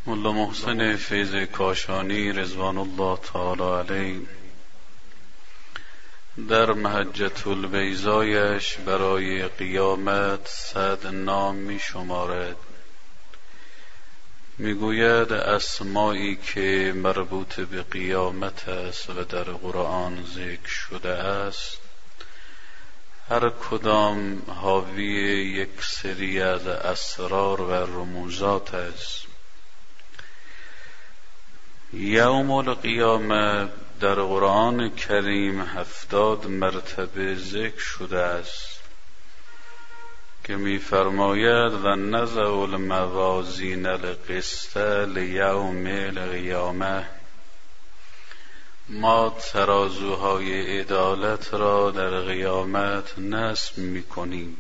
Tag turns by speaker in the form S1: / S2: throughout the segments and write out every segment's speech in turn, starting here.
S1: ملا محسن فیض کاشانی رضوان الله تعالی علیه در محجة البیضایش برای قیامت 100 نام می شمارد. می گوید اسمایی که مربوط به قیامت است و در قرآن ذکر شده است هر کدام حاوی یک سری از اسرار و رموزات است. یوم القیامه در قرآن کریم 70 مرتبه ذکر شده است که می فرماید و نضع الموازین القسط لیوم القیامه، ما ترازوهای عدالت را در قیامت نصب می کنیم.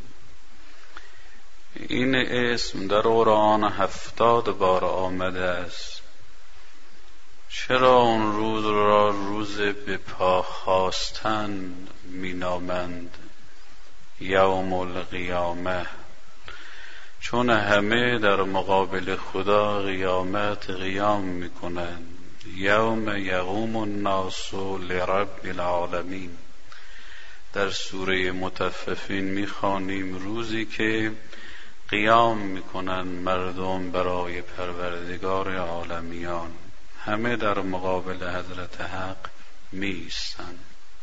S1: این اسم در قرآن 70 بار آمده است. چرا اون روز را روز به پا خاستن می نامند یوم القیامه؟ چون همه در مقابل خدا قیامت قیام می کنند. یوم یقوم الناس لرب العالمین. در سوره مطففین می خوانیم روزی که قیام می کنند مردم برای پروردگار عالمیان، همه در مقابل حضرت حق می ایستند.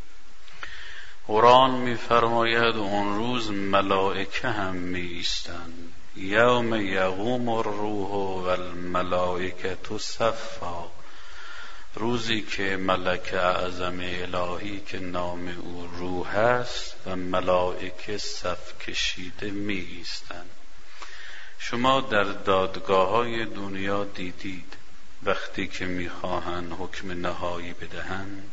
S1: قرآن می فرماید اون روز ملائکه هم می ایستند. یوم یقوم الروح و الملائکه صفا، روزی که ملک اعظم الهی که نام او روح است و ملائکه صف کشیده می ایستند. شما در دادگاه های دنیا دیدید وقتی که میخواهند حکم نهایی بدهند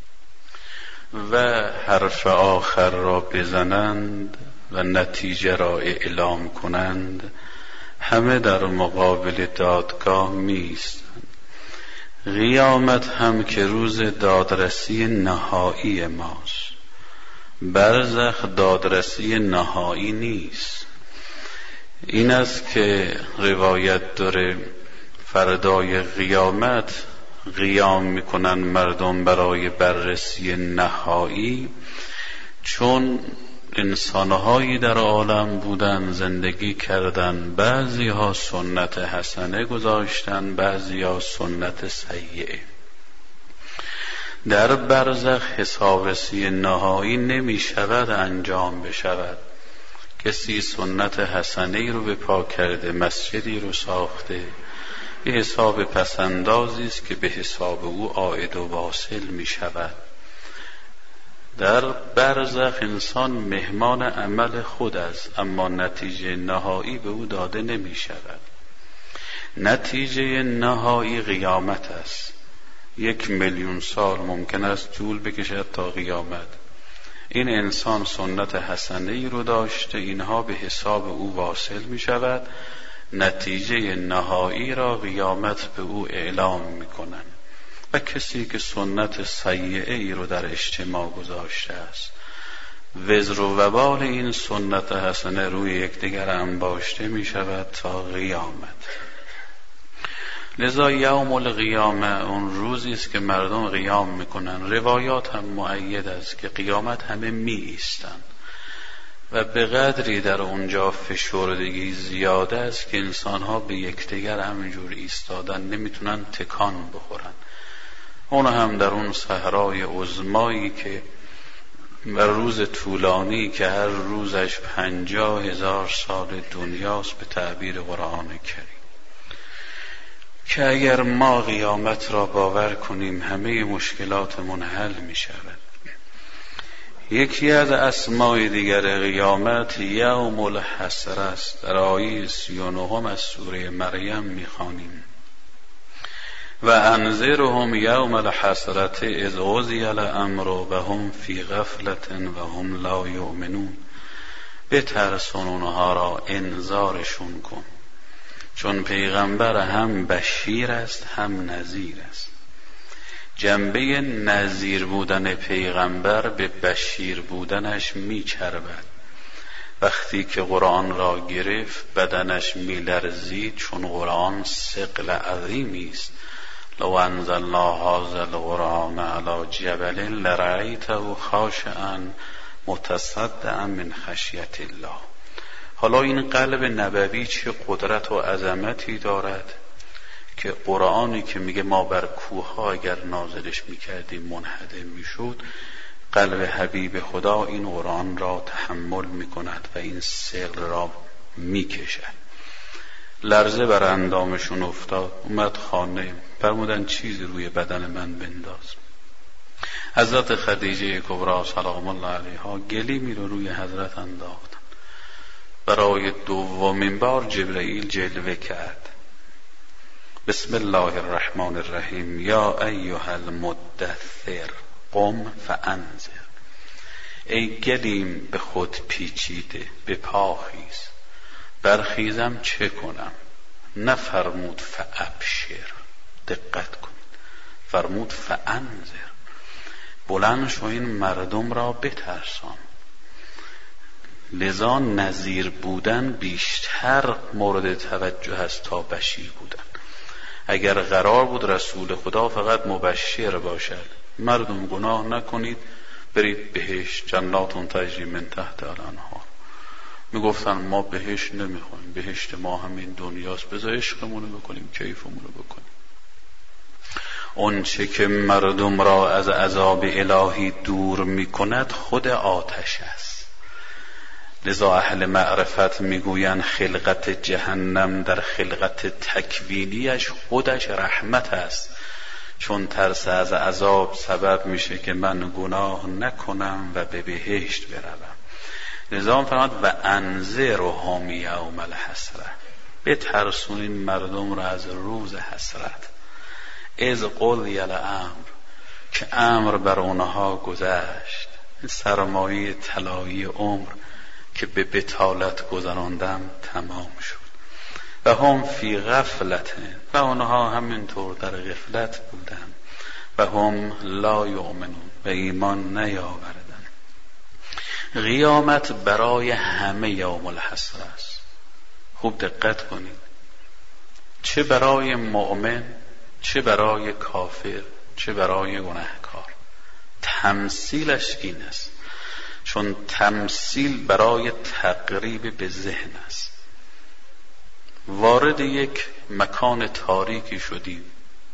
S1: و حرف آخر را بزنند و نتیجه را اعلام کنند، همه در مقابل دادگاه میایستند. قیامت هم که روز دادرسی نهایی ماست. برزخ دادرسی نهایی نیست. این است که روایت داره فردای قیامت قیام میکنن مردم برای بررسی نهایی، چون انسانهایی در عالم بودن، زندگی کردن، بعضی ها سنت حسنه گذاشتن، بعضی ها سنت سیئه. در برزخ حسابرسی نهایی نمی شود انجام بشود. کسی سنت حسنه رو به پا کرده، مسجدی رو ساخته، به حساب پسندازی است که به حساب او عائد و واصل می شود. در برزخ انسان مهمان عمل خود است، اما نتیجه نهایی به او داده نمی شود. نتیجه نهایی قیامت است. 1,000,000 سال ممکن است طول بکشد تا قیامت. این انسان سنت حسنه ای رو داشته، اینها به حساب او واصل می شود. نتیجه نهایی را قیامت به او اعلام میکنن. و کسی که سنت سیئه ای رو در اجتماع گذاشته است، وزر و وبال این سنت حسنه روی یکدیگر انباشته می شود تا قیامت. لذا یوم القیامه اون روزی است که مردم قیام میکنن. روایات هم مؤید است که قیامت همه می ایستند و به قدری در اونجا فشردگی زیاده است که انسانها به یکدیگر همینجور ایستادن، نمیتونن تکان بخورن. اون هم در اون صحرای عظمایی که بر روز طولانی که هر روزش 50,000 سال دنیاست به تعبیر قرآن کریم، که اگر ما قیامت را باور کنیم همه مشکلاتمون حل می شود. یکی از اسمای دیگر قیامت یوم الحسره است. در آیه 39 از سوره مریم میخوانیم و انذرهم یوم الحسرة اذ قضی الامر و هم فی غفلة و هم لا یؤمنون. بترسون اونها را، انذارشون کن، چون پیغمبر هم بشیر است هم نذیر است. جنبه نذیر بودن پیغمبر به بشیر بودنش میچربد. وقتی که قرآن را گرفت بدنش میلرزید، چون قرآن ثقل عظیمی است. لو انزلنا هذا القرآن علی جبل لرأیته خاشعا متصدعا من خشیة الله. حالا این قلب نبوی چه قدرت و عظمتی دارد که قرآنی که میگه ما بر کوه‌ها اگر نازلش میکردیم منهدم میشد، قلب حبیب خدا این قرآن را تحمل میکند و این ثقل را میکشد. لرزه بر اندامشون افتاد، اومد خانه، فرمودن چیزی روی بدن من بنداز. حضرت خدیجه کبری سلام الله علیها گلیمی رو روی حضرت انداختن. برای دومین بار جبرئیل جلوه کرد. بسم الله الرحمن الرحیم، یا ایها المدثر قم فانذر. ای گلیم به خود پیچیده، به پا خیز. برخیزم چه کنم؟ نفرمود فابشر، دقت کن، فرمود فانذر، بلند شو این مردم را بترسان. لذا نذیر بودن بیشتر مورد توجه است تا بشیر بودن. اگر قرار بود رسول خدا فقط مبشر باشد، مردم گناه نکنید برید بهشت، جنات تجری من تحت الانهار، میگفتن ما بهشت نمیخوایم، بهشت ما همین دنیاست، بذار عشقمونو بکنیم، کیفمونو بکنیم. اون چه که مردم را از عذاب الهی دور میکند خود آتش است. لذا اهل معرفت میگویند خلقت جهنم در خلقت تکوینیش خودش رحمت است، چون ترس از عذاب سبب میشه که من گناه نکنم و به بهشت بروم. لذا فرمود و انذرهم یوم الحسرة، بترسونین مردم را از روز حسرت. اذ قضی الامر، که امر بر اونها گذشت. این سرمایه طلایی عمر که به بطالت گذراندم تمام شد. و هم فی غفلت، و اونها همینطور در غفلت بودن. و هم لا یؤمنون، و ایمان نیاوردن. قیامت برای همه یوم الحسرة است. خوب دقت کنید، چه برای مؤمن، چه برای کافر، چه برای گناهکار. تمثیلش این است، چون تمثیل برای تقریب به ذهن است. وارد یک مکان تاریکی شدیم،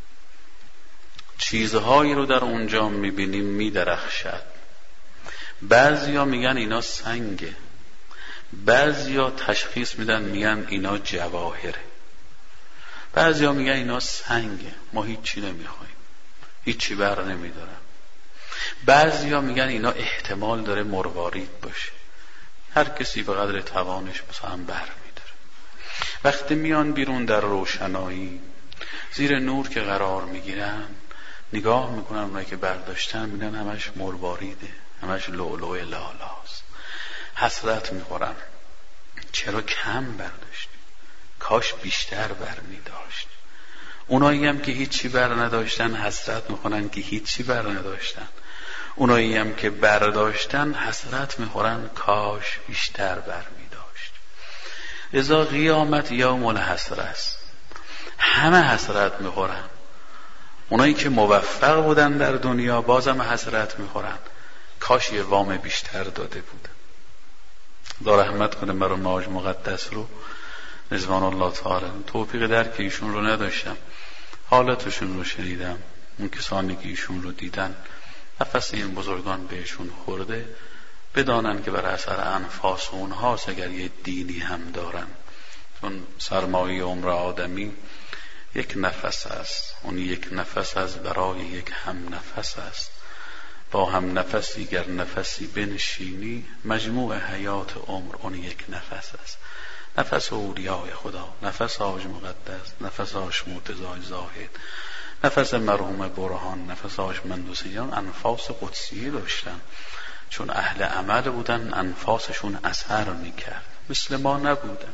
S1: چیزهایی رو در اونجا میبینیم میدرخشد. بعضیا میگن اینا سنگه، بعضیا تشخیص میدن میگن اینا جواهره، بعضیا میگن اینا سنگه، ما هیچی نمیخوایم، هیچی بر نمیدارم. بعضیا میگن اینا احتمال داره مروارید باشه، هر کسی به قدر توانش مثلا بر میداره. وقتی میان بیرون در روشنایی زیر نور که قرار میگیرن، نگاه میکنن اونایی که برداشتن، میگن همش مرواریده، همش لؤلؤ لالاست. حسرت میخورن چرا کم برداشتیم، کاش بیشتر بر میداشت. اونایی هم که هیچی بر نداشتن حسرت میخورن که هیچی بر نداشتن. اونایی هم که برداشتن حسرت میخورن کاش بیشتر بر میداشت. لذا قیامت یوم الحسرة است، همه حسرت میخورن. اونایی که موفق بودن در دنیا بازم حسرت میخورن، کاش یه وام بیشتر داده بود. خدا رحمت کنه مرحوم حاج مقدس رو رضوان الله تعالی. توفیق درک ایشون رو نداشتم، حالتشون رو شنیدم، اون کسانی که ایشون رو دیدن نفس این بزرگان بهشون خورده، بدانن که بر اثر انفاس اونهاست اگر یه دینی هم دارن. چون سرمایه عمر آدمی یک نفس است، اون یک نفس از برای یک هم نفس است. با هم نفسی گر نفسی بنشینی، مجموع حیات عمر اون یک نفس است. نفس اولیای خدا، نفس حاج مقدس، نفس حاج مرتضی زاهد، نفس مرحوم برهان، نفس حاج مندوسیان انفاس قدسیه داشتن. چون اهل عمل بودن انفاسشون اثر میکرد، مثل ما نبودن.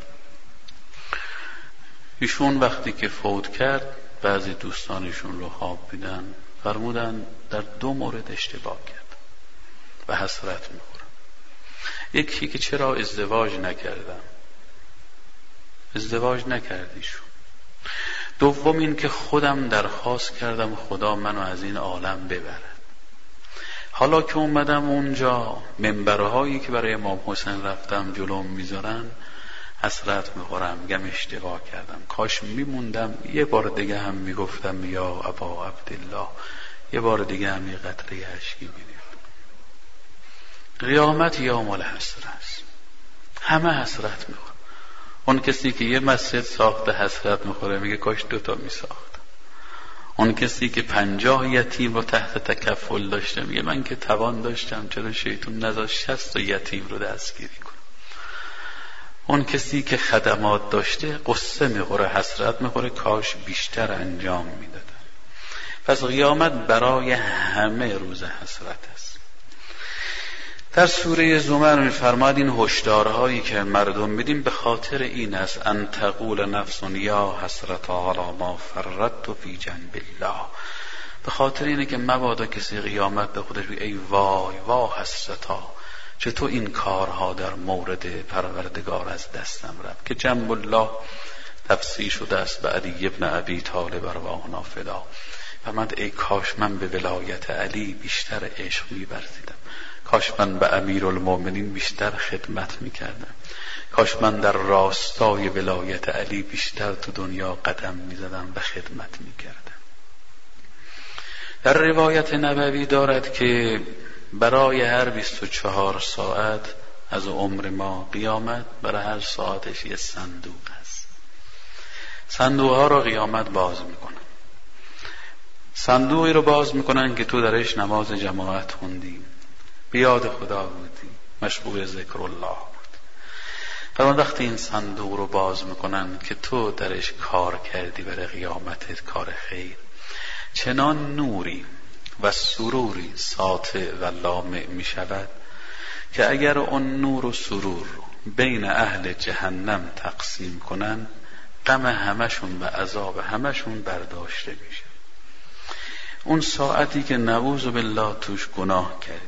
S1: ایشون وقتی که فوت کرد بعضی دوستانشون رو خواب دیدن، فرمودن در 2 مورد اشتباه کرد و حسرت میخورن. یکی که چرا ازدواج نکردم. ازدواج نکردیشون. دوم این که خودم درخواست کردم خدا منو از این عالم ببرد. حالا که اومدم اونجا منبرهایی که برای امام حسین رفتم جلوم میذارن حسرت میخورم، میگم اشتباه کردم، کاش میموندم یه بار دیگه هم میگفتم یا ابا عبدالله، یه بار دیگه هم یه قطره اشکی میریختم. قیامت یوم الحسرت است، همه حسرت میخورن. اون کسی که یه مسجد ساخته حسرت میخوره، میگه کاش 2 میساختم. اون کسی که 50 یتیم رو تحت تکفل داشته، میگه من که توان داشتم چرا شیطون نذاشت 60 یتیم رو دستگیری کنم. اون کسی که خدمات داشته قصه میخوره، حسرت میخوره، کاش بیشتر انجام میدادم. پس قیامت برای همه روز حسرت است. در سوره زمر میفرماد این هشدارهایی که مردم میدیم به خاطر این است ان تقول نفس یا حسرت علی ما فرطت فی جنب الله. به خاطر اینه که مبادا کسی قیامت به خودش بگه ای وای وا حسرتا، چطور این کارها در مورد پروردگار از دستم رفت. که جنب الله تفسیر شده است به علی ابن ابی طالب ارواحنا فدا. فرمود ای کاش من به ولایت علی بیشتر عشق می‌ورزیدم، کاش من به امیرالمومنین بیشتر خدمت میکردم، کاش من در راستای ولایت علی بیشتر تو دنیا قدم میزدم و خدمت میکردم. در روایت نبوی دارد که برای هر 24 ساعت از عمر ما قیامت برای هر ساعتش یه صندوق است. صندوق ها رو قیامت باز میکنن. صندوقی رو باز میکنن که تو درش نماز جماعت خوندی، بیاد خدا بودی، مشغول ذکر الله بود. فرمان وقتی این صندوق رو باز میکنن که تو درش کار کردی برای قیامتت، کار خیر، چنان نوری و سروری ساطع و لامع میشود که اگر اون نور و سرور رو بین اهل جهنم تقسیم کنن، غم همشون و عذاب همشون برداشته میشه. اون ساعتی که نعوذ بالله توش گناه کردی،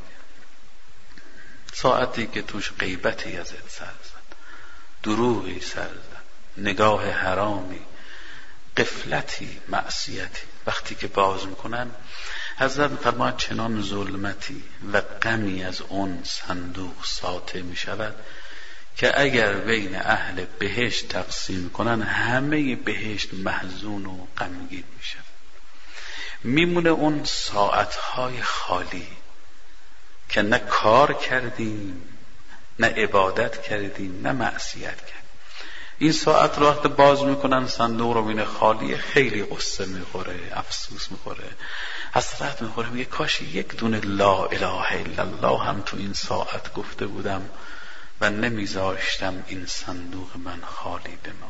S1: ساعتی که توش غیبتی ازت سر زد، دروغی سر زد، نگاه حرامی، غفلتی، معصیتی، وقتی که باز میکنن حضرت فرماید چنان ظلمتی و غمی از اون صندوق ساطع میشود که اگر بین اهل بهشت تقسیم کنن همه بهشت محزون و غمگین میشن. میمونه اون ساعتهای خالی که نه کار کردیم، نه عبادت کردیم، نه معصیت کردیم. این ساعت رو وقت باز میکنن صندوق رو بینه خالی، خیلی قصه میخوره، افسوس میخوره، حسرت میخوره، میگه کاش یک دونه لا اله الا الله هم تو این ساعت گفته بودم و نمیذاشتم این صندوق من خالی بمانه.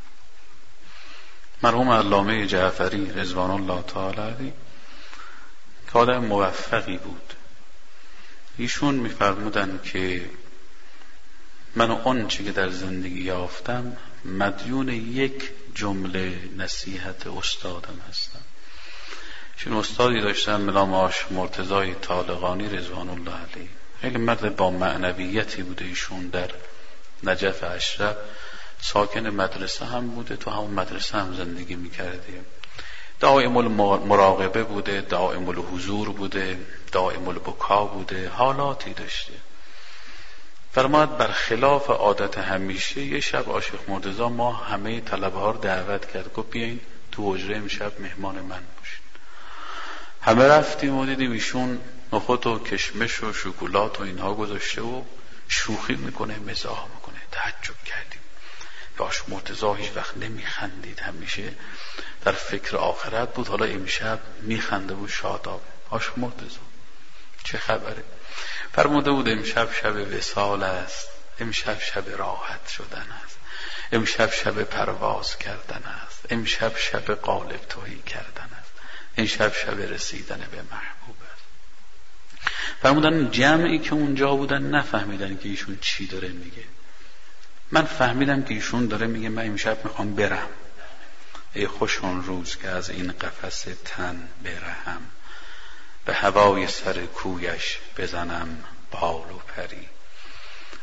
S1: مرحوم علامه جعفری رضوان الله تعالی علیه که آدم موفقی بود، ایشون میفرمودن که من اون چی که در زندگی یافتم مدیون یک جمله نصیحت استادم هستم. ایشون استادی داشتن ملام آش مرتضای طالقانی رضوان الله علیه، خیلی مرد با معنویتی بوده. ایشون در نجف اشرف ساکن مدرسه هم بوده، تو همون مدرسه هم زندگی میکرده، دائم المراقبه بوده، دائم الحضور بوده، دائم البکا بوده، حالاتی داشته. فرماد برخلاف عادت همیشه یه شب عاشق مرتضی ما همه طلبه ها رو دعوت کرد، گفت بیاین تو حجره امشب مهمان من باشین. همه رفتیم و دیدیم ایشون نخود و کشمش و شکلات و اینها گذاشته و شوخی میکنه، مزاح میکنه. تعجب کردیم، عاشق مرتضی هیچ وقت نمیخندید، همیشه در فکر آخرت بود، حالا امشب میخنده و شاداب. عاشق مرتضی چه خبره؟ فرموده بود امشب شب وصال است، امشب شب راحت شدن است، امشب شب پرواز کردن است، امشب شب قالب تهی کردن است، امشب شب رسیدن به محبوب است. فرمودن جمعی که اونجا بودن نفهمیدن که ایشون چی داره میگه. من فهمیدم که ایشون داره میگه من امشب میخوام برم، ای خوش اون روز که از این قفس تن برهم، به هوای سر کویش بزنم بال و پری.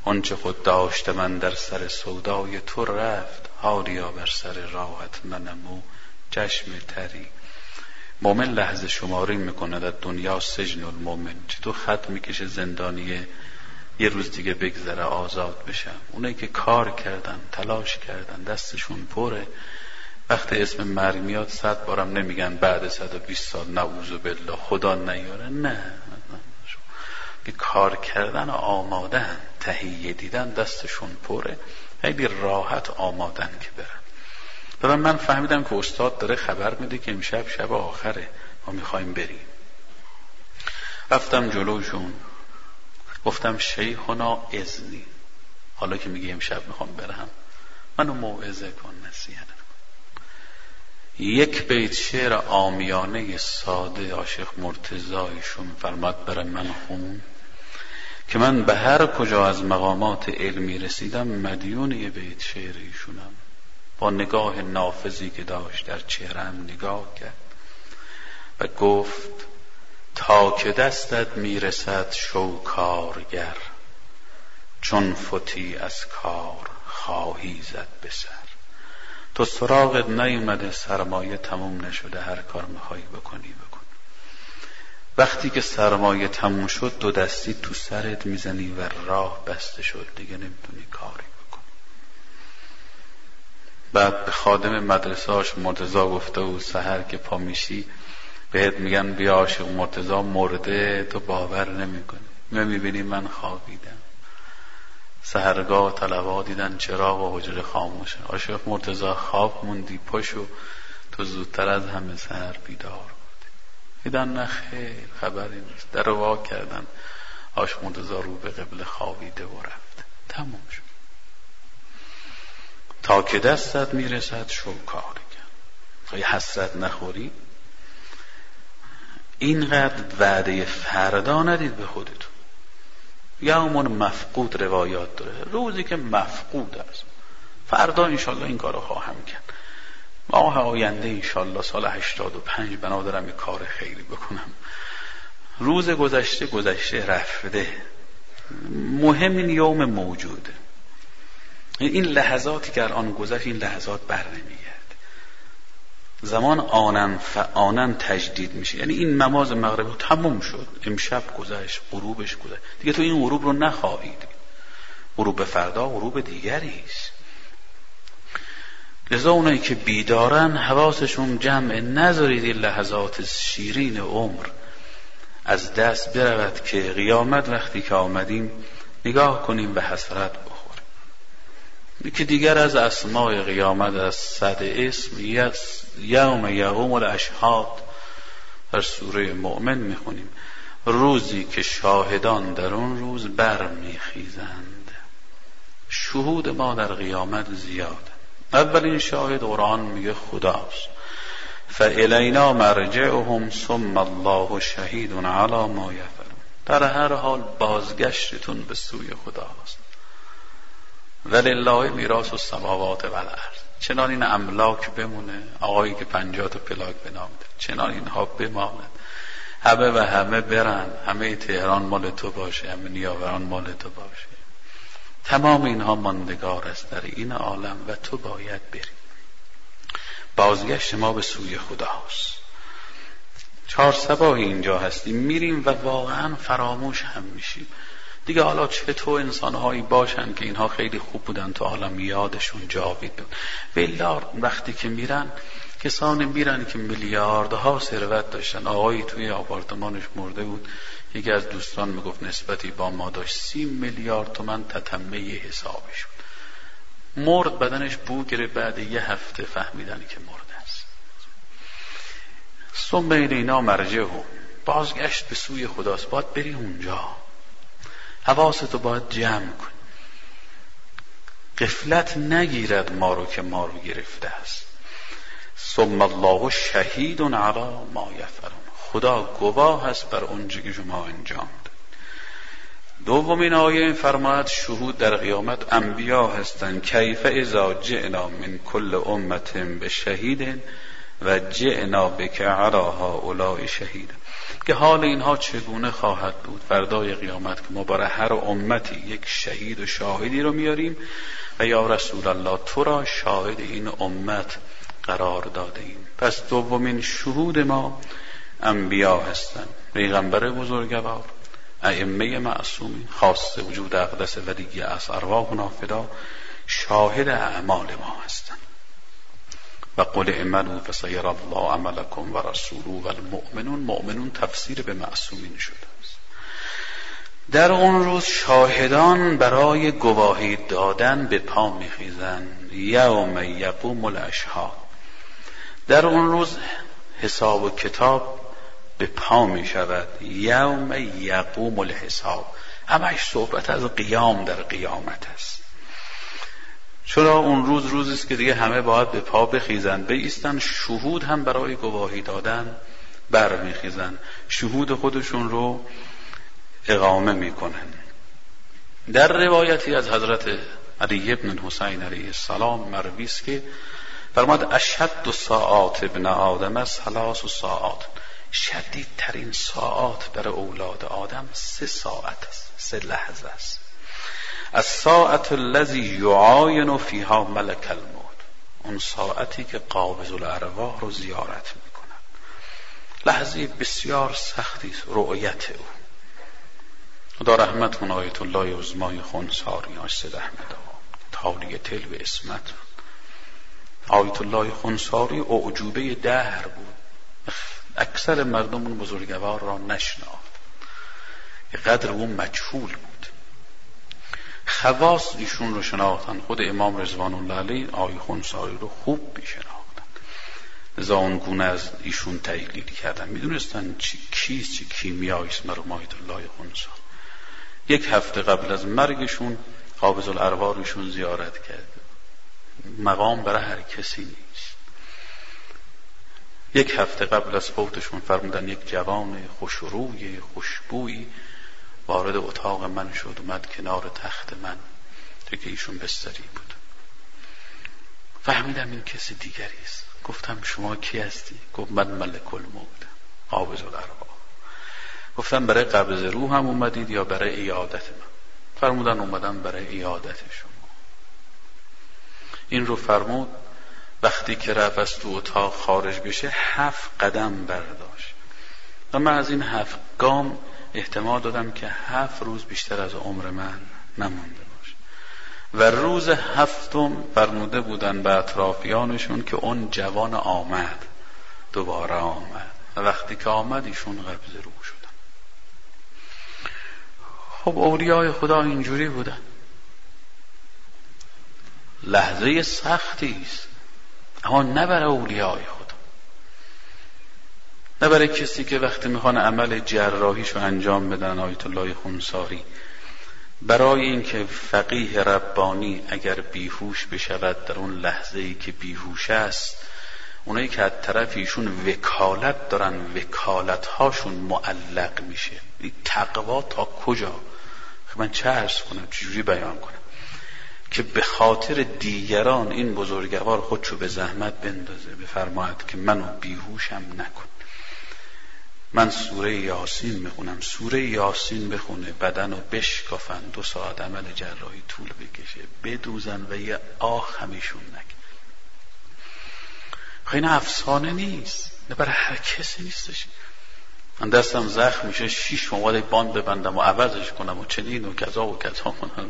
S1: آنچه خود داشته من در سر سودای تو رفت، حالیا بر سر راحت منم و چشم تری. مومن لحظه شماری میکنه در دنیا سجن المومن، چطور خط میکشه زندانیه یه روز دیگه بگذره آزاد بشم. اونایی که کار کردن، تلاش کردن، دستشون پره، وقتی اسم مرگ میاد 100 بارم نمیگن بعد 120 سال نعوذ بالله خدا نیاره، نه که کار کردن آمادن، تهیه دیدن، دستشون پره، خیلی راحت آمادن که برن. بعد من فهمیدم که استاد داره خبر میده که امشب شب آخره، ما میخوایم بریم. رفتم جلوشون گفتم شیخنا اذنی، حالا که میگه امشب میخوام برم منو موعظه کن، نصیحت کن. یک بیت شعر عامیانه ساده عاشق مرتضی ایشون فرماد برای من خون که من به هر کجا از مقامات علمی رسیدم مدیون یه بیت شعر ایشونم. با نگاه نافذی که داشت در چهرم نگاه کرد و گفت تا که دستت میرسد شو کارگر، چون فتی از کار خواهی زد به سر. تو سراغت نیومده، سرمایه تموم نشده، هر کار میخوایی بکنی بکن. وقتی که سرمایه تموم شد دو دستی تو سرت میزنی و راه بسته شد، دیگه نمیتونی کاری بکن. بعد به خادم مدرسه‌اش مرتضی گفته و سحر که پا میشی بهت میگن بیا عاشق مرتضی مرده، تو باور نمیکنی. میبینی من خوابیدم، سحرگاه طلبا دیدن چراغ و حجره خاموشه، عاشق مرتضی خواب موندی، پاشو تو زودتر از همه سحر بیدار بودی. دیدن نه خیر خبری نیست، در وا کردن، عاشق مرتضی رو به قبله خوابیده و رفت. تموم شد. تا که دستت میرسد شو کاری کن، خواهی حسرت نخوری. اینقدر وعده فردا ندید به خودتون. یومون مفقود روایات داره، روزی که مفقود است. فردا انشالله این کارو خواهم کرد، ماه آینده انشالله سال 85 بنا دارم یک کار خیری بکنم. روز گذشته گذشته رفته، مهم این یوم موجوده. این لحظاتی که الان گذشت این لحظات بر نمیگرد. زمان آنن تجدید میشه، یعنی این نماز مغرب تموم شد، امشب گذشت، غروبش گذشت، دیگه تو این غروب رو نخواهید. غروب فردا غروب دیگری است. لذا اونایی که بیدارن حواسشون جمع، نذارید این لحظات شیرین عمر از دست برود که قیامت وقتی که آمدیم نگاه کنیم به حسرت بخوریم. که دیگر از اسماء قیامت از 100 اسم یوم یقوم الاشهاد در سوره مؤمن میخونیم، روزی که شاهدان در اون روز برمیخیزند. شهود ما در قیامت زیاده. اولین شاهد قرآن میگه خداست، فالینا مرجعهم ثم الله شهید علی ما یفعلون. در هر حال بازگشتتون به سوی خداست. ولله میراث السماوات و الارض. چنان این املاک بمونه، آقایی که 50 تا پلاک به نام داره، چنان اینها بماند، همه و همه برن، همه تهران مال تو باشه، همه نیاوران مال تو باشه، تمام اینها ماندگار است در این عالم و تو باید بری. بازگشت ما به سوی خداست. 4 صباح اینجا هستیم، میریم و واقعا فراموش هم میشیم دیگه. حالا چطور انسانهایی باشن که اینها خیلی خوب بودن تو عالم یادشون جاوید بود. بلا وقتی که میرن، کسانی میرن که میلیاردها ثروت داشتن. آقایی توی آپارتمانش مرده بود، یکی از دوستان میگفت نسبتی با ما داشت 30 میلیارد تومان تتمه حسابش بود. مرد، بدنش بو گرفت، بعد 1 هفته فهمیدن که مرده است. ثم الینا مرجعهم، بازگشت به سوی خداست. باید بری اونجا، حواستو باید جمع کن، غفلت نگیرد ما رو که ما رو گرفته است. ثم الله شهید علی ما یفعلون، خدا گواه هست بر اونچه که شما انجام دادید. دومین آیه فرماید شهود در قیامت انبیا هستند. کیف اذا جئنا من کل امت بشهید و جئنا بک علی هؤلاء شهیدا، که حال اینها چگونه خواهد بود فردای قیامت که ما برای هر امتی یک شهید و شاهدی رو میاریم و یا رسول الله تو را شاهد این امت قرار داده ایم. پس دومین شهود ما انبیا هستند، پیغمبر بزرگوار، ائمه معصومین، خاص وجود اقدس و دیگه از ارواحنا فدا، شاهد اعمال ما هستند. و قل اعملوا فسيرى الله عملكم و رسوله و المؤمنون. مؤمنون تفسیر به معصومین شده است. در اون روز شاهدان برای گواهی دادن به پا میخیزند. یوم یقوم الاشهاد. در اون روز حساب و کتاب به پا می شود. یوم یقوم الحساب. همش صحبت از قیام در قیامت است. چرا اون روز روزی است که دیگه همه باید به پا بخیزن، بایستن. شهود هم برای گواهی دادن برمیخیزن، شهود خودشون رو اقامه میکنن. در روایتی از حضرت علی بن الحسین علیه السلام مروی است که فرمود اشد ساعات ابن آدم 3 ساعات. شدیدترین ساعات برای اولاد آدم 3 ساعت است، 3 لحظه است. الساعة الذی یعاین فیها ملک الموت. اون ساعتی که قابض الارواح رو زیارت میکنن. لحظه بسیار سختی است رؤیت او. خدا رحمت کن آیت الله عظمای خنساری سید احمد آقا تالی تل به اسمت. آیت الله خنساری اعجوبه دهر بود، اکثر مردم اون بزرگوار را نشناخت، قدر اون مجهول بود. خواص ایشون رو شناختن. خود امام رضوان الله علیه آیت خنساری رو خوب میشناختن، لذا اون گونه از ایشون تحلیل کردن، میدونستن کیست، چه کیمیایی است مرحوم آیت الله خنساری. 1 هفته قبل از مرگشون قابض الارواح ایشون زیارت کرد. مقام برای هر کسی نیست. 1 هفته قبل از فوتشون فرمودن یک جوان خوشروی خوشبویی وارد اتاق من شد، اومد کنار تخت من که ایشون بستری بود. فهمیدم این کسی دیگری است. گفتم شما کی هستی؟ گفت من ملک الموت قابض الارواح. گفتم برای قبض روح هم اومدید یا برای ایادت من؟ فرمودن اومدم برای ایادت شما. این رو فرمود. وقتی که رفت از تو اتاق خارج بشه 7 قدم برداشت و من از این 7 گام احتمال دادم که 7 روز بیشتر از عمر من نمونده باشه. و روز 7م فرموده بودن به اطرافیانشون که اون جوان آمد، دوباره آمد و وقتی که آمد ایشون قبض روح شدن. خب اولیای خدا اینجوری بودن. لحظه سختی است، اما نه برای اولیای خدا، نه برای کسی که وقتی میخوان عمل جراحیشو انجام بدن. آیت الله خنساری برای اینکه فقیه ربانی اگر بیهوش بشود در اون لحظه ای که بیهوش است، اونایی که از طرف ایشون وکالت دارن وکالت هاشون معلق میشه. این تقوا تا کجا؟ من چه عرض کنم، چجوری بیان کنم که به خاطر دیگران این بزرگوار خودشو به زحمت بندازه، بفرماید که منو بیهوشم نکن. من سوره یاسین میخونم، سوره یاسین بخونه بدنو بشکافن، 2 ساعت عمل جراحی طول بکشه، بدوزن و یه آخ همیشون نکن. این افسانه نیست، نه برای هر کسی نیستش. من دستم زخم میشه 6 مواد باند ببندم و عوضش کنم و چنین و کذا و کذا کنم.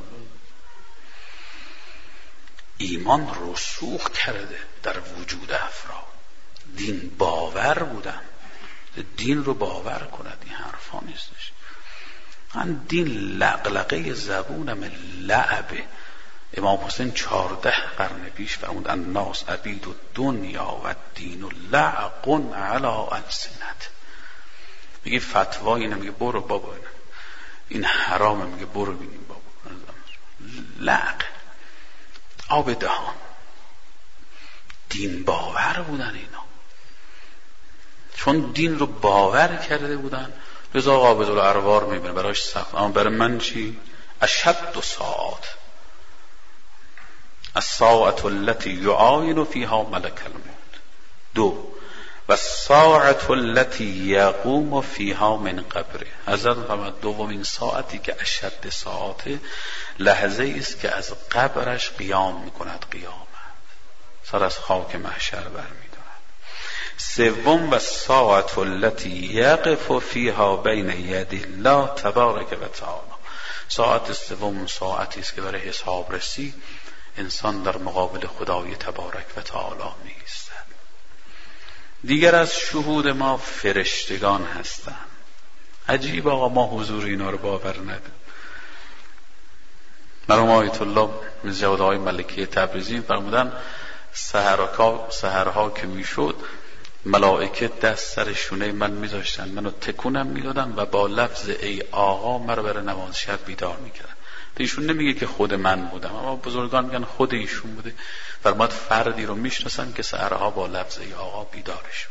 S1: ایمان رسوخ کرده در وجود افراد. دین باور بودن، دین رو باور کند، این حرفا نیستش. من دین لقلقه زبونم لعبه. امام حسین 14 قرن پیش فرمود الناس عبید الدنیا و دین لعق علی السنت. میگه فتوا اینه، میگه برو بابا این حرامه، میگه برو ببینیم بابا. لعق، آب دهان. دین باور بودن اینا، چون دین رو باور کرده بودن لذا قابض الارواح میبینه براش سخت. اما برای من چی؟ اشد ساعات الساعة التي یعاین فیها ملک الموت. 2 و ساعت التي یقوم فیها من قبره. حضرت فرمود دومین ساعتی که اشد ساعت لحظه است که از قبرش قیام میکند، قیامت سر از خاک محشر برمی‌دارد. سوم و ساعت التي یقف فیها بین ید الله تبارک و تعالی. ساعت سوم ساعتی است که برای حساب رسی انسان در مقابل خدای تبارک و تعالی می‌ایستد. دیگر از شهود ما فرشتگان هستند. عجیب آقا ما حضور اینا رو باور نداریم. مرحوم آیت الله میرزا جواد ملکی تبریزی فرمودن سحرها که میشد ملائکه دست سر شونه من میذاشتن، منو تکونم میدادن و با لفظ ای آقا مرا برای نماز شب بیدار میکردن. ایشون نمیگه که خود من بودم، اما بزرگان میگن خود ایشون بوده. فرمود فردی رو میشناسن که سحرها با لفظ ای آقا بیدارش.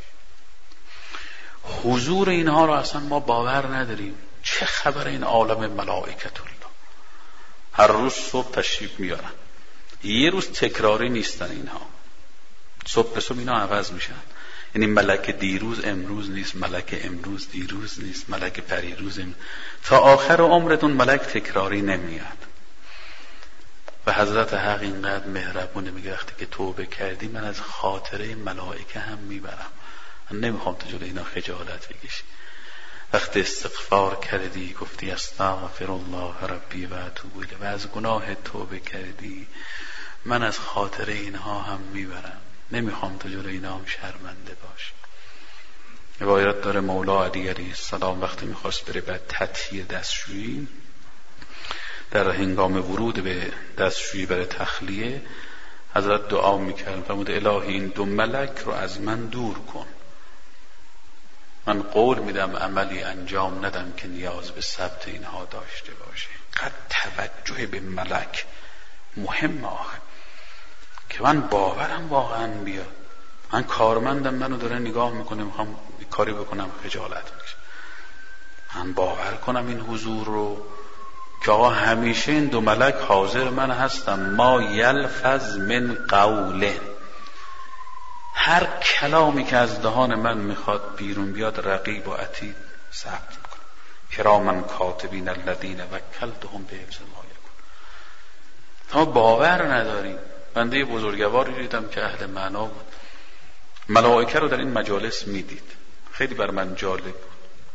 S1: حضور اینها رو اصلا ما باور نداریم. چه خبر این عالم ملائکت الله؟ هر روز صبح تشریف میارن، یه روز تکراری نیستن اینها، صبح به صبح اینا عوض میشن. یعنی ملک دیروز امروز نیست، ملک امروز دیروز نیست، ملک پریروز تا آخر عمرتون ملک تکراری نمیاد. و حضرت حق اینقدر مهربونه، میگه وقتی که توبه کردی من از خاطره ملائکه هم میبرم، من نمیخوام تو جلوی اینا خجالت بکشی. وقتی استغفار کردی گفتی استغفر الله ربی و اتوب الیه و از گناه توبه کردی، من از خاطره اینها هم میبرم، نمیخوام تو جلوی اینا هم شرمنده باشی. روایت داره مولا علی علیه السلام وقتی میخواست بره بعد تطهیر دستشویی، در هنگام ورود به دستشویی برای تخلیه حضرت دعا میکرد، فرمود الهی این دو ملک رو از من دور کن، من قول میدم عملی انجام ندم که نیاز به ثبت اینها داشته باشه. قد توجه به ملک مهم آخه که من باورم واقعا بیاد. من کارمندم منو داره نگاه میکنه، میخوام کاری بکنم خجالت میکشه، من باور کنم این حضور رو که آقا همیشه این دو ملک حاضر من هستم، ما یلفظ من قوله، هر کلامی که از دهان من میخواد بیرون بیاد رقیب و عتید ثبت میکنم. کراما کاتبین الذین وکلتهم بحفظ ما یکون. ما باور نداریم. بنده بزرگواری دیدم که اهل معنا بود، ملائکه رو در این مجالس میدید، خیلی بر من جالب بود.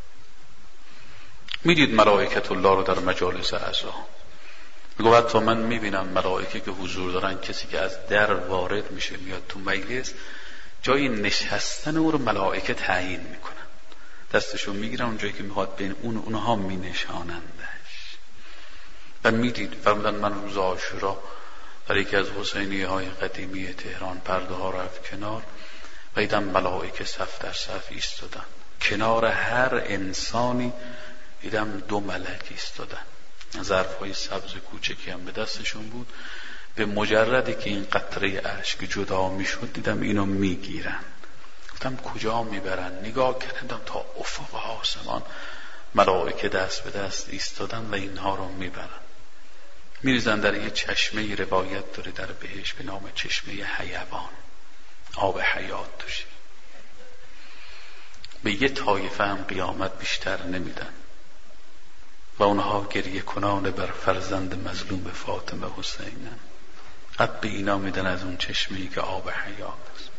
S1: میدید ملائکت الله رو در مجالس اعضا، میگه تا من میبینم ملائکه که حضور دارن، کسی که از در وارد میشه میاد تو مجلس، جای نشستن او رو ملائکه تعیین میکنن، دستشو میگیرن اونجایی که میخواد بین اونها مینشانندش. و میدید فرمودن من روز عاشورا در یکی از حسینیه های قدیمی تهران پرده ها رفت کنار و دیدم ملائکه صف در صف ایستادن، کنار هر انسانی دیدم دو ملک ایستادن، ظرف های سبز کوچکی هم به دستشون بود. به مجردی که این قطره اشک جدا میشد دیدم اینو میگیرن، گفتم کجا میبرن؟ نگاه کردم تا افق آسمان ملائکه دست به دست ایستادن و اینها رو میبرن، میریزن در یه چشمه. روایت داره در بهشت به نام چشمه حیوان، آب حیات داشت. به یه طایفه هم قیامت بیشتر نمیدن و اونها گریه کنان بر فرزند مظلوم فاطمه حسینن، قد به اینا میدن از اون چشمه‌ای که آب حیات است.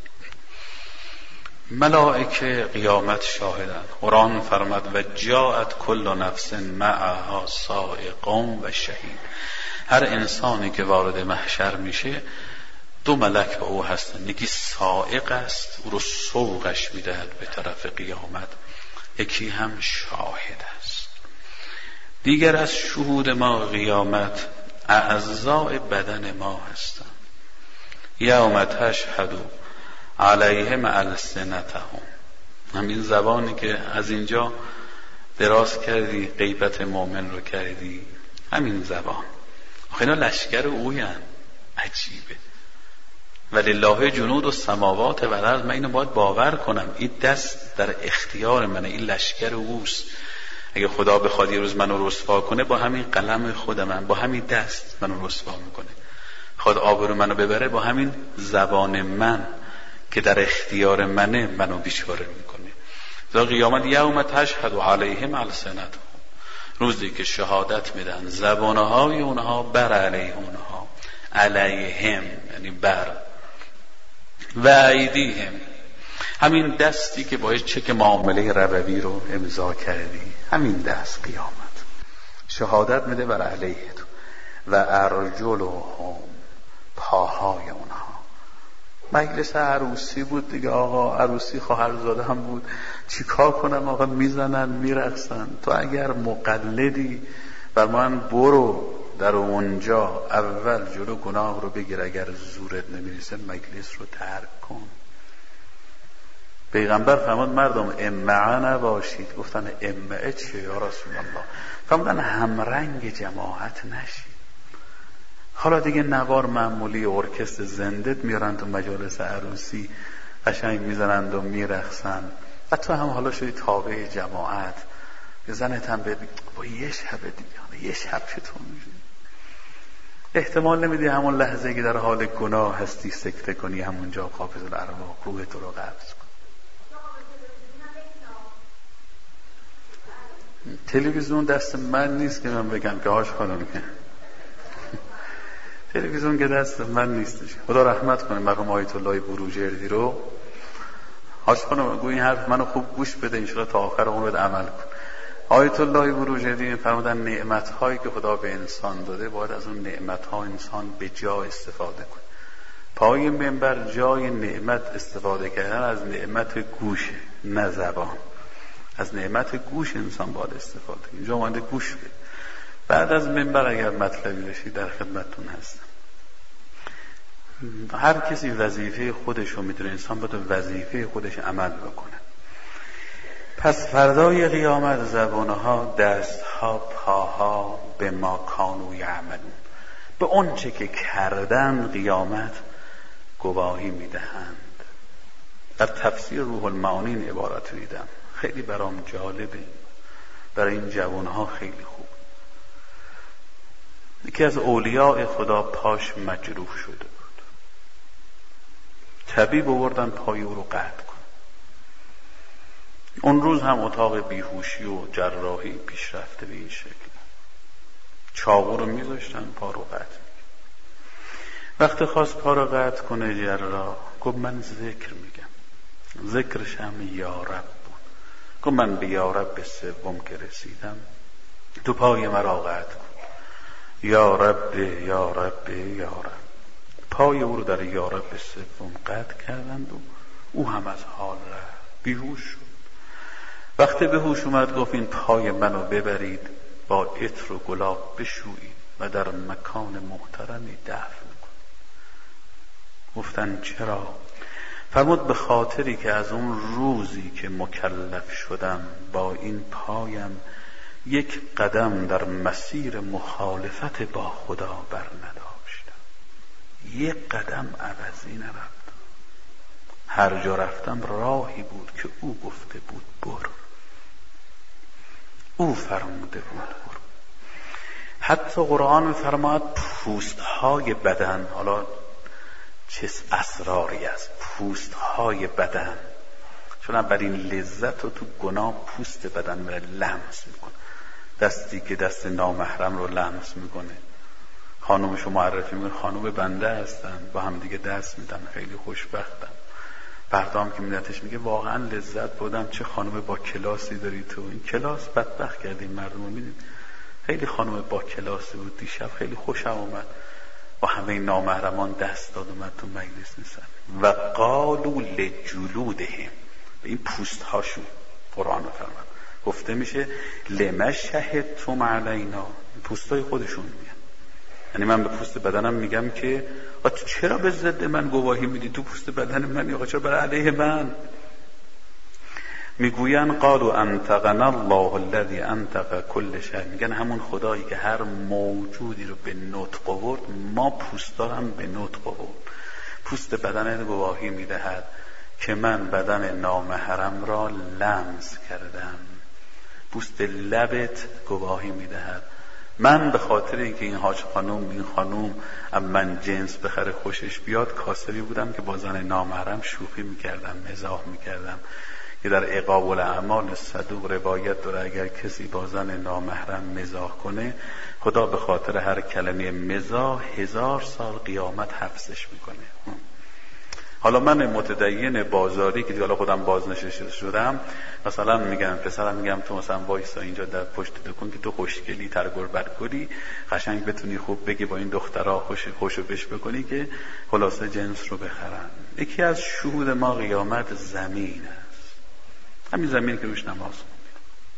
S1: ملائکه قیامت شاهدن. قرآن فرمود و جاءت کل نفس معها سائق و شهید. هر انسانی که وارد محشر میشه دو ملک با او هستن، یکی سائق است او رو سوقش میدهد به طرف قیامت، یکی هم شاهد است. دیگر از شهود ما قیامت اعضاء بدن ما هستند. یوم تشهد علیهم السنتهم، همین زبانی که از اینجا دراز کردی غیبت مؤمن رو کردی، همین زبان. آخه اینا لشکر اوین، عجیبه. ولله جنود السماوات و الارض، من اینو باید باور کنم، این دست در اختیار منه، این لشکر اوست. اگه خدا بخواد یه روز منو رسوا کنه با همین قلم خود من، با همین دست منو رسوا میکنه. خود آبرو منو ببره با همین زبان من که در اختیار منو بیچاره میکنه. در قیامت یوم تشهد علیهم السنتهم، روزی که شهادت میدن زبانهای اونها بر علیه اونها، علیهم یعنی بر، و ایدیهم، همین دستی که باید چک معامله ربوی رو امضا کردی، همین دست قیامت شهادت میده بر علیه تو. و ارجلهم، پاهای اونها. مجلس عروسی بود دیگه آقا، عروسی خواهرزاده هم بود، چی کار کنم آقا؟ میزنن میرقصن. تو اگر مقلدی بر من برو در اونجا اول جلو گناه رو بگیر، اگر زورت نمیرسه مجلس رو ترک کن. پیغمبر فرمود مردم امعه نباشید. گفتن امعه چه یا رسول الله؟ فرمودن همرنگ جماعت نشید. حالا دیگه نوار معمولی ارکستر زندت میارن تو مجالس عروسی، قشنگ میزنند و میرقصن و تو هم حالا شدی تابع جماعت. زنت هم ببین با یه شب دیگه، یه شب چطور میشه؟ احتمال نمیدی همون لحظه که در حال گناه هستی سکته کنی، همونجا قابض الارواح روح تو رو قبض کن. تلویزیون دست من نیست که من بگم که هاش خانم که تلویزیون که دست من نیستش. خدا رحمت کنه مرحوم آیت الله بروجردی رو. هاش خانم گوی این حرف منو خوب گوش بده انشاءالله تا آخر عمرت عمل کن. آیت الله بروجردی فرمودن نعمت‌هایی که خدا به انسان داده باید از اون نعمت‌ها انسان به جا استفاده کنه. پای منبر جای نعمت استفاده کردن از نعمت گوشه نه زبان. از نعمت گوش انسان باید استفاده کنه. اینجا اومده گوش بده. بعد از منبر اگر مطلبی بشی در خدمتتون هستم. هر کسی وظیفه خودش رو میدونه، انسان باید وظیفه خودش عمل بکنه. پس فردای قیامت زبانها، دستها، پاها به ما کانوا یعملون، به اون چه که کردن قیامت گواهی میدهند. در تفسیر روح المعانی این عبارت رو دیدم، خیلی برام جالبه، برای این جوانها خیلی خوب. یکی از اولیاء خدا پاش مجروح شده بود، طبیب آوردن پای او رو قطع کن. اون روز هم اتاق بیهوشی و جراحی پیشرفته به این شکل، چاقو رو میذاشتن پا رو قطع. وقتی خواست پا رو قطع کنه جراح گفت من ذکر میگم. ذکرش هم یا رب بود. گفت من به یا رب سوم که رسیدم تو پای مرا قطع کن. یا رب یا رب یا رب. پای او رو در یا رب سوم قطع کردند و او هم از حال رفت، بیهوش شد. وقتی به هوش اومد گفت این پای منو ببرید با عطر و گلاب بشویید و در مکان محترمی دفن کن. گفتن چرا؟ فرمود به خاطری که از اون روزی که مکلف شدم با این پایم یک قدم در مسیر مخالفت با خدا بر نداشتم، یک قدم عوضی نرفتم. هر جا رفتم راهی بود که او گفته بود برو، او فرموده بود برو. حتی قرآن می‌فرماید پوست‌های بدن، حالا چه اسراری است پوست‌های بدن، چون اولین لذت رو تو گناه پوست بدن میره لمس میکنه. دستی که دست نامحرم رو لمس میکنه، خانومش رو معرفی میکنه خانوم بنده هستن، با هم دیگه دست میدن، خیلی خوشبختم. بردام که مینتش میگه واقعا لذت بودم، چه خانوم با کلاسی داری تو. این کلاس بدبخت کردیم مردم رو. میدید خیلی خانوم با کلاسی بود، دیشب خیلی خوشم اومد، با همه نامحرمان دست داد اومد تو مجلس نیستن. و قالوا لجلودهم، به این پوست هاشون قرآن فرمود گفته میشه لما شهدتم علینا، پوستای خودشون میگن. یعنی من به پوست بدنم میگم که تو چرا به ضد من گواهی میدی؟ تو پوست بدن من یا چرا برای علیه من؟ میگوین قالوا انطقنا الله الذي انطق كل شيء، میگن همون خدایی که هر موجودی رو به نطق آورد ما پوستارم به نطق آورد. پوست بدن گواهی میدهد که من بدن نامحرم را لمس کردم. پوست لبت گواهی میدهد من به خاطر اینکه این حاج خانم این خانم من جنس بخره خوشش بیاد کاسری بودم که با زن نامحرم شوخی میکردم، مزاح میکردم. که در عقاب الاعمال صدوق روایت داره اگر کسی با زن نامحرم مزاح کنه خدا به خاطر هر کلمه مزاح 1000 سال قیامت حبسش میکنه. حالا من متدین بازاری که دیگه حالا خودم بازنشسته شدم، مثلا میگم پسرم، میگم تو مثلا وایسا اینجا در پشت دکون که تو خوشگلی ترگل برگلی قشنگ بتونی خوب بگی با این دخترها خوشو بش بکنی که خلاصه جنس رو بخرن. یکی از شهود ما قیامت زمین است، همین زمین که روش نماز می‌خونیم.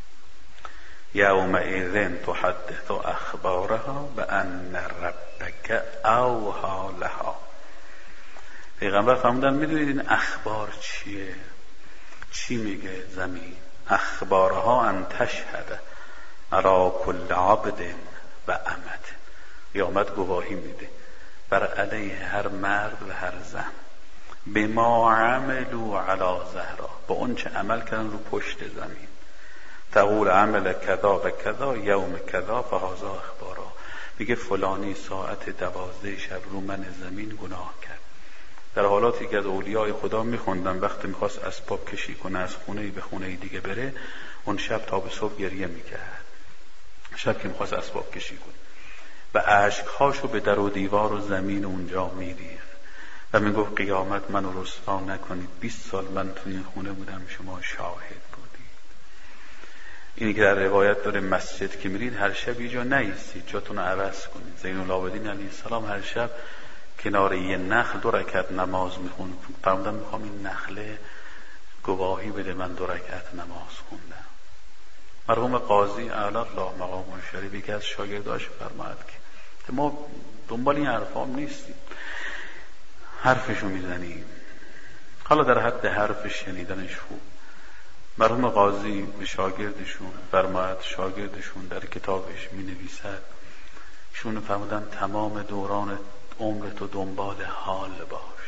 S1: یومئذ تحدث اخبارها بان ربک اوحی لها. پیغمبر فرمودن میدونید این اخبار چیه؟ چی میگه زمین؟ اخبارها ان تشهد علی کل عبد و امت. قیامت گواهی میده بر علیه هر مرد و هر زن بما عملوا علی ظهرها، با اون چه عمل کردن رو پشت زمین. تقول عمل کذا و کذا یوم کذا فهذا اخبارها. میگه فلانی ساعت 12 شب رو من زمین گناه کرد. در حالاتی که از اولیاء خدا میخوندن وقتی میخواست اسباب کشی کنه از خونه به خونه دیگه بره، اون شب تا به صبح گریه میکرد، شب که میخواست اسباب کشی کنه و اشکهاشو به در و دیوار و زمین اونجا میریخت و میگفت قیامت منو رسوا نکنید، 20 سال من تو این خونه بودم شما شاهد بودید. اینی که در روایت داره مسجد که میرید هر شب یه جا نیستید، جاتون رو عوض کنید. زین العابدین علیه السلام هر شب کنار یه نخل 2 رکعت نماز میخوند. فرمودن میخوام این نخله گواهی بده من 2 رکعت نماز خوندم. مرحوم قاضی اعلی الله مقام شریف یکی از شاگرداش فرمود که ما دنبال این حرفام نیستیم، حرفشو میزنیم، حالا در حد حرف شنیدنش خوب. مرحوم قاضی به شاگردشون فرمود، شاگردشون در کتابش مینویسد، شون فرمودن تمام دوران عمرتو دنبال حال باش،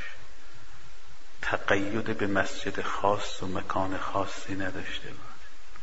S1: تقید به مسجد خاص و مکان خاصی نداشته باش.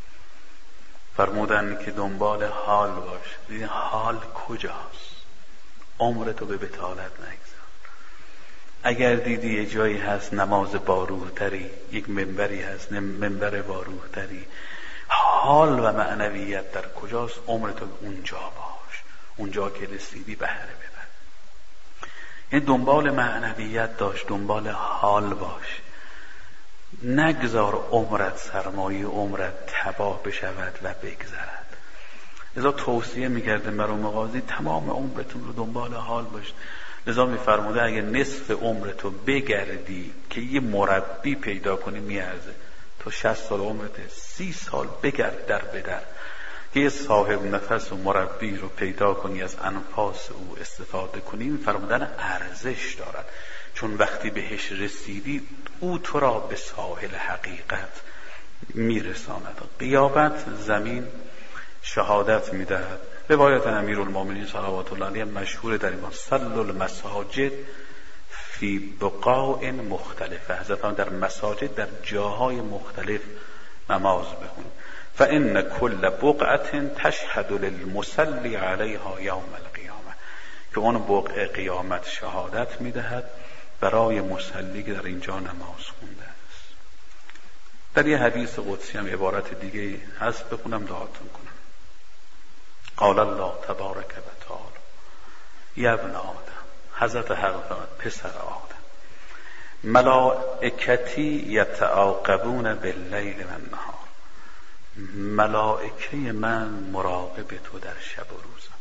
S1: فرمودن که دنبال حال باش. این حال کجاست؟ عمرتو به بطالت نگذار. اگر دیدی یه جایی هست نماز باروحتری، یک منبری هست منبر باروحتری، حال و معنویت در کجاست؟ عمرتو اونجا باش، اونجا که رسیدی بهره ببر. این دنبال معنویت داشت، دنبال حال باش، نگذار عمرت سرمایه عمرت تباه بشود و بگذرد. لذا توصیه میکرده مرحوم قاضی تمام عمرتون رو دنبال حال باش. لذا میفرموده اگه نصف عمرتو بگردی که یه مربی پیدا کنی میارزه. تو 60 سال عمرته، 30 سال بگرد در بدر که یه صاحب نفس و مربی رو پیدا کنی، از انفاس او استفاده کنی. میفرمودن ارزش دارد، چون وقتی بهش رسیدی او تو را به ساحل حقیقت میرساند. قیامت زمین شهادت میدهد. روایت امیرالمومنین صلوات الله علیه مشهور در ایمان صلوا المساجد فی بقاع مختلفه. حضرت در مساجد در جاهای مختلف نماز بخونید. فإن كل بقعة تشهد للمصلي عليها يوم القيامة، که اون بقعه قیامت شهادت میدهد برای مصلی که در اینجا نماز خونده است. در یه حدیث قدسی هم عبارت دیگه هست، بخونم دعاتون کنم. قال الله تبارک و تعالی یا ابن آدم، حضرت حق پسر آدم، ملائکتی یتعاقبون باللیل و النهار، ملائکه من مراقب تو در شب و روزم،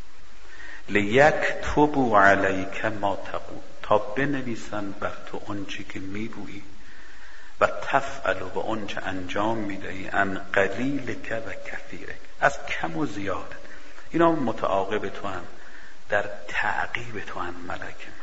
S1: لیکتبوا علیک ما تقول، تا بنویسن بر تو آنچه که میگویی، و تفعل و آنچه انجام میدهی، ان قلیلک و کثیرک، از کم و زیاد. اینا متعاقب تو هم، در تعقیب تو هم ملک من.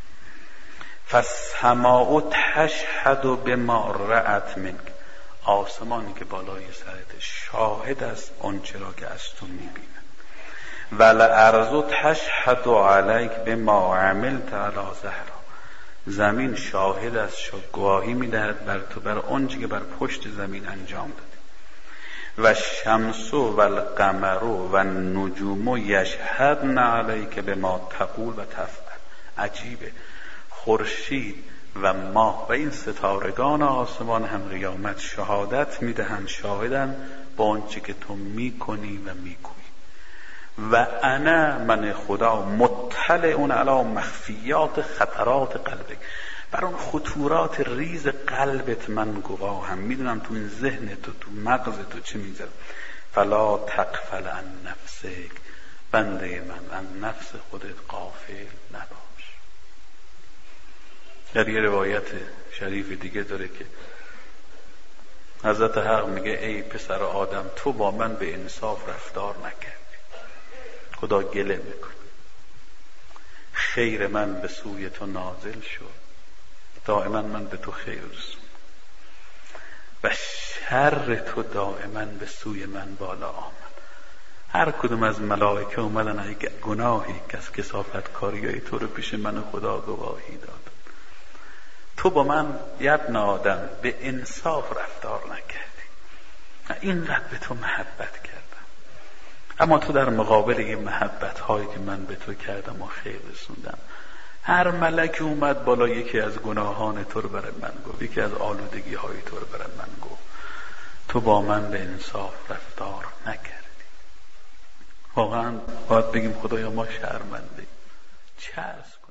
S1: فالسماء تشهد بما رأت منک، آسمانی که بالای سرت شاهد است آنچه را که از تو میبیند. والارض تشهد علیک بما عملت علی ظهرها، زمین شاهد است، گواهی میدهد بر تو بر آنچه که بر پشت زمین انجام دادی. و شمس و القمر و النجوم یشهدن علیک بما تقول و تفعل. عجیبه، خورشید و ماه و این ستارگان آسمان هم قیامت شهادت میدهند، شاهدن با آنچه که تو میکنی و میگویی. و انا من خدا مطلع علی مخفیات خطرات قلبک، بر اون خطورات ریز قلبت من گواهم، میدونم تو این ذهن تو مغز تو چه میذاره. فلا تغفل عن نفسک، بنده من از نفس خودت غافل نباش. در یه روایت شریف دیگه داره که حضرت حق میگه ای پسر آدم تو با من به انصاف رفتار نکردی. خدا گله میکنه، خیر من به سوی تو نازل شد، دائما من به تو خیر رسوندم و شر تو دائما به سوی من بالا آمد. هر کدوم از ملائکه اومدن اگه گناهی از کثافت کاریای تو رو پیش من خدا گواهی داد. تو با من یبن آدم به انصاف رفتار نکردی، اینقدر به تو محبت کردم، اما تو در مقابل این محبت هایی که من به تو کردم و خیر رسوندم، هر ملکی اومد بالا یکی از گناهان تو رو برای من گفت، یکی از آلودگی های تو رو برای من گفت، تو با من به انصاف رفتار نکردی. واقعا باید بگیم خدایا ما شرمنده، چه عرض